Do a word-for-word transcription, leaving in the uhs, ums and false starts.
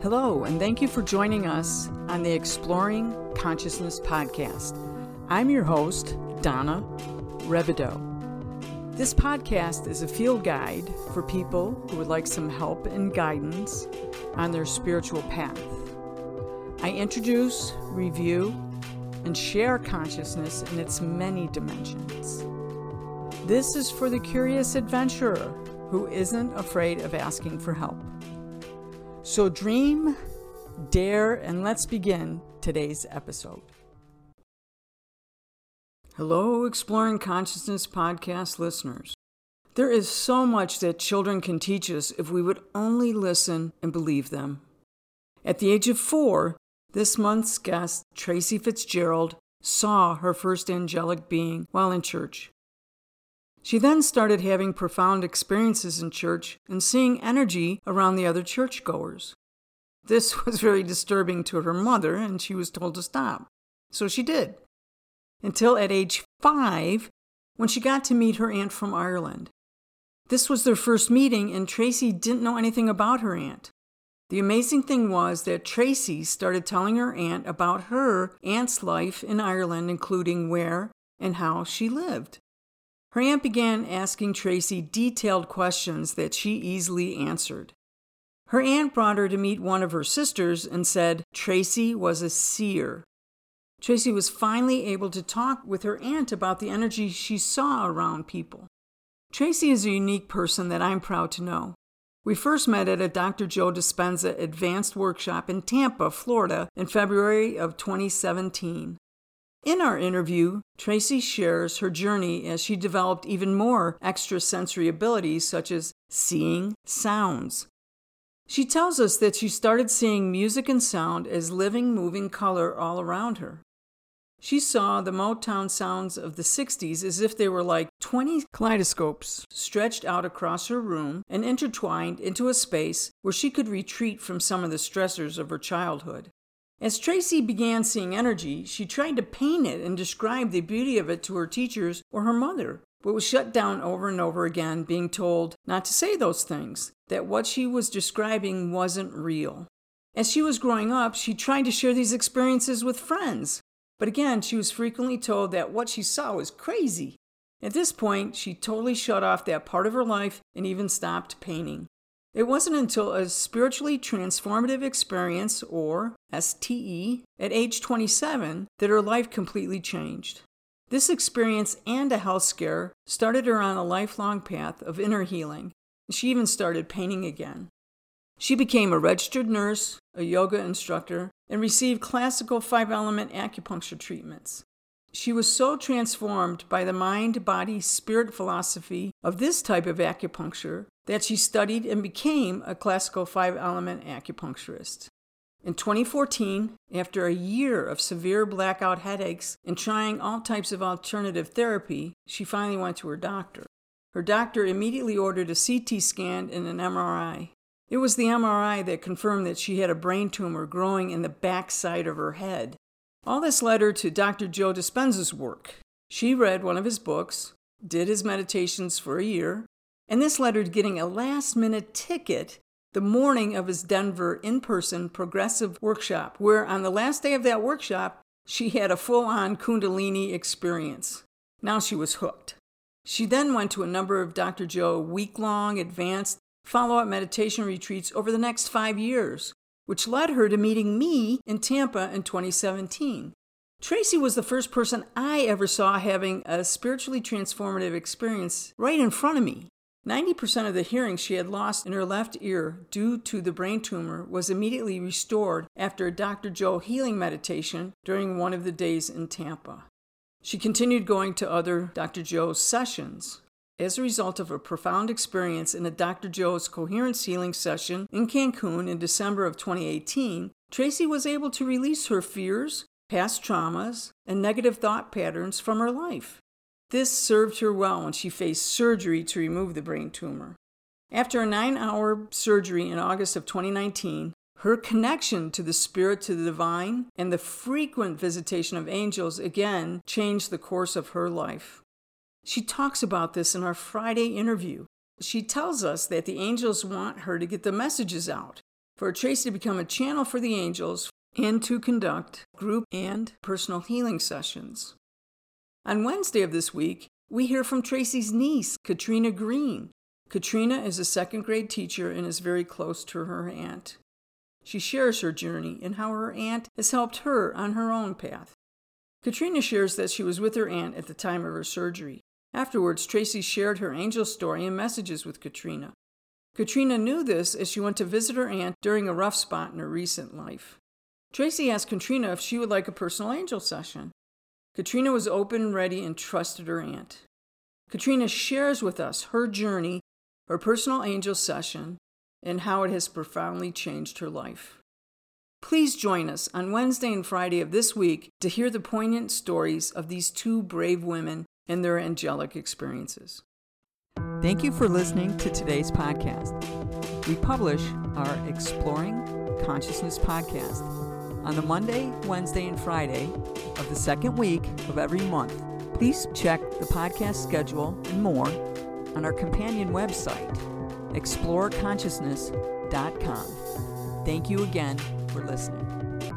Hello, and thank you for joining us on the Exploring Consciousness podcast. I'm your host, Donna Rebido. This podcast is a field guide for people who would like some help and guidance on their spiritual path. I introduce, review, and share consciousness in its many dimensions. This is for the curious adventurer who isn't afraid of asking for help. So dream, dare, and let's begin today's episode. Hello, Exploring Consciousness podcast listeners. There is so much that children can teach us if we would only listen and believe them. At the age of four, this month's guest, Tracy Fitzgerald, saw her first angelic being while in church. She then started having profound experiences in church and seeing energy around the other churchgoers. This was very disturbing to her mother, and she was told to stop. So she did. Until at age five, when she got to meet her aunt from Ireland. This was their first meeting, and Tracy didn't know anything about her aunt. The amazing thing was that Tracy started telling her aunt about her aunt's life in Ireland, including where and how she lived. Her aunt began asking Tracy detailed questions that she easily answered. Her aunt brought her to meet one of her sisters and said Tracy was a seer. Tracy was finally able to talk with her aunt about the energy she saw around people. Tracy is a unique person that I'm proud to know. We first met at a Doctor Joe Dispenza advanced workshop in Tampa, Florida in February of twenty seventeen. In our interview, Tracy shares her journey as she developed even more extrasensory abilities such as seeing sounds. She tells us that she started seeing music and sound as living, moving color all around her. She saw the Motown sounds of the sixties as if they were like twenty kaleidoscopes stretched out across her room and intertwined into a space where she could retreat from some of the stressors of her childhood. As Tracy began seeing energy, she tried to paint it and describe the beauty of it to her teachers or her mother, but was shut down over and over again, being told not to say those things, that what she was describing wasn't real. As she was growing up, she tried to share these experiences with friends, but again, she was frequently told that what she saw was crazy. At this point, she totally shut off that part of her life and even stopped painting. It wasn't until a spiritually transformative experience, or S T E, at age twenty-seven that her life completely changed. This experience and a health scare started her on a lifelong path of inner healing. She even started painting again. She became a registered nurse, a yoga instructor, and received classical five-element acupuncture treatments. She was so transformed by the mind-body-spirit philosophy of this type of acupuncture that she studied and became a classical five-element acupuncturist. In twenty fourteen, after a year of severe blackout headaches and trying all types of alternative therapy, she finally went to her doctor. Her doctor immediately ordered a C T scan and an M R I. It was the M R I that confirmed that she had a brain tumor growing in the backside of her head. All this led her to Doctor Joe Dispenza's work. She read one of his books, did his meditations for a year, and this led her to getting a last-minute ticket the morning of his Denver in-person progressive workshop, where on the last day of that workshop, she had a full-on Kundalini experience. Now she was hooked. She then went to a number of Doctor Joe week-long advanced follow-up meditation retreats over the next five years, which led her to meeting me in Tampa in twenty seventeen. Tracy was the first person I ever saw having a spiritually transformative experience right in front of me. ninety percent of the hearing she had lost in her left ear due to the brain tumor was immediately restored after a Doctor Joe healing meditation during one of the days in Tampa. She continued going to other Doctor Joe's sessions. As a result of a profound experience in a Doctor Joe's coherence healing session in Cancun in December of twenty eighteen, Tracy was able to release her fears, past traumas, and negative thought patterns from her life. This served her well when she faced surgery to remove the brain tumor. After a nine-hour surgery in August of twenty nineteen, her connection to the spirit, to the divine, and the frequent visitation of angels again changed the course of her life. She talks about this in our Friday interview. She tells us that the angels want her to get the messages out. for Tracy to become a channel for the angels and to conduct group and personal healing sessions. On Wednesday of this week, we hear from Tracy's niece, Katrina Green. Katrina is a second grade teacher and is very close to her aunt. She shares her journey and how her aunt has helped her on her own path. Katrina shares that she was with her aunt at the time of her surgery. Afterwards, Tracy shared her angel story and messages with Katrina. Katrina knew this as she went to visit her aunt during a rough spot in her recent life. Tracy asked Katrina if she would like a personal angel session. Katrina was open and ready and trusted her aunt. Katrina shares with us her journey, her personal angel session, and how it has profoundly changed her life. Please join us on Wednesday and Friday of this week to hear the poignant stories of these two brave women and their angelic experiences. Thank you for listening to today's podcast. We publish our Exploring Consciousness podcast on the Monday, Wednesday, and Friday of the second week of every month. Please check the podcast schedule and more on our companion website, explore consciousness dot com. Thank you again for listening.